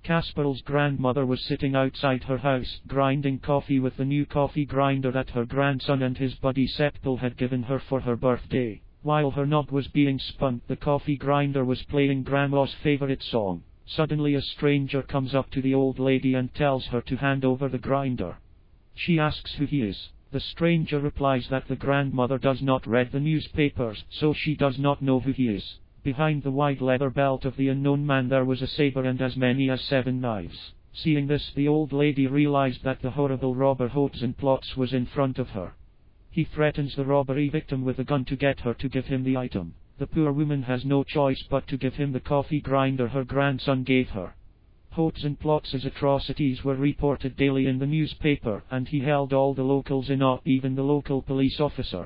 Kaspar's grandmother was sitting outside her house, grinding coffee with the new coffee grinder that her grandson and his buddy Septil had given her for her birthday. While her knot was being spun, the coffee grinder was playing Grandma's favorite song. Suddenly a stranger comes up to the old lady and tells her to hand over the grinder. She asks who he is. The stranger replies that the grandmother does not read the newspapers, so she does not know who he is. Behind the wide leather belt of the unknown man there was a saber and as many as 7 knives. Seeing this, the old lady realized that the horrible robber Hotzenplotz was in front of her. He threatens the robbery victim with a gun to get her to give him the item. The poor woman has no choice but to give him the coffee grinder her grandson gave her. Hotzenplotz's atrocities were reported daily in the newspaper, and he held all the locals in awe, even the local police officer.